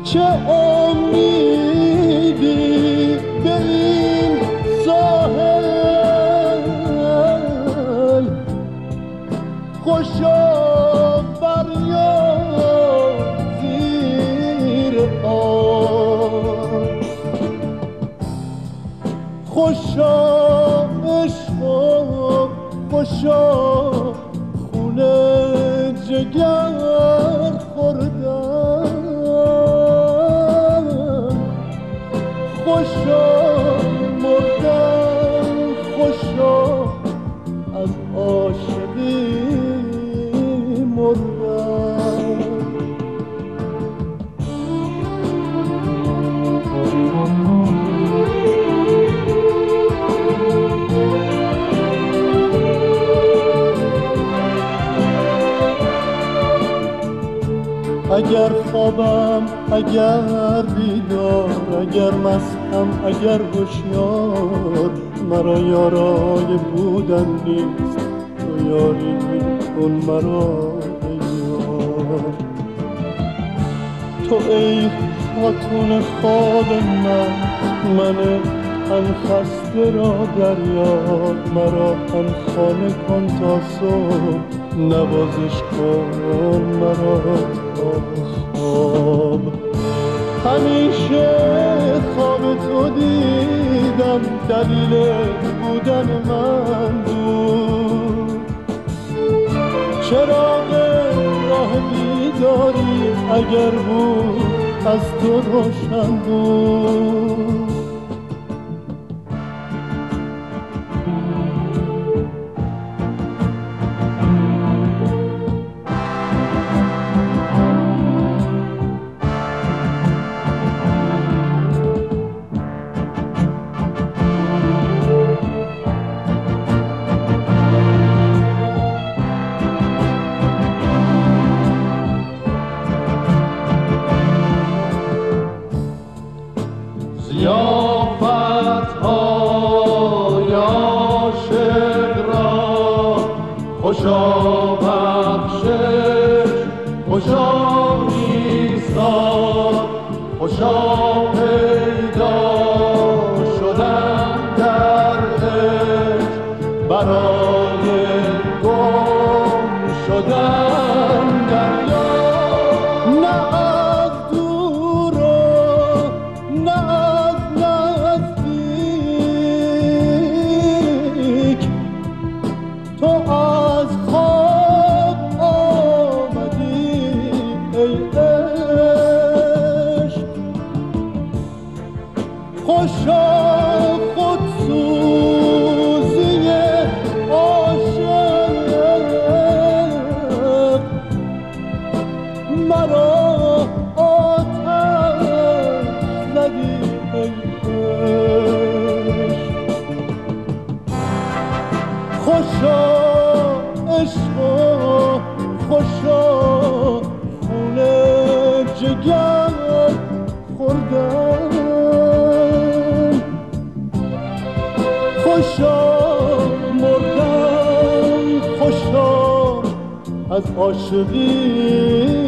چه امیدی به این ساحل، خوشا فریاد زیر آب، خوشا عشق، خوشا خون جگر خوردن، خوشا مردن، خوشا از عاشقی مردن. اگر خوابم، اگر بیدار، اگر مستم، اگر هوشیار، مرا یارای بودن نیست، تو یاری کن مرا ای یار. تو ای خاتون خواب من هم خسته را دریاب، مرا هم خانه کن تا صبح، نوازش کن مرا تا خواب. همیشه خواب تو دیدم، دلیل بودن من بود، چراغ راه بیداری اگر بود از تو روشن بود. ضیافت‌های عاشق را خوشا بخشش، خوشا ایستاد، خوشا پیدا شدن در عشق، برای گم شدن دریا. نه از دور و نه از نزدیک، تو از خواب آمدی ای عشق. خوشا خودسوزی عاشق، مرا آتش زدی ای عشق. خوشا عشق، خوشا خون جگر خوردن، خوشا مردن، خوشا از عاشقی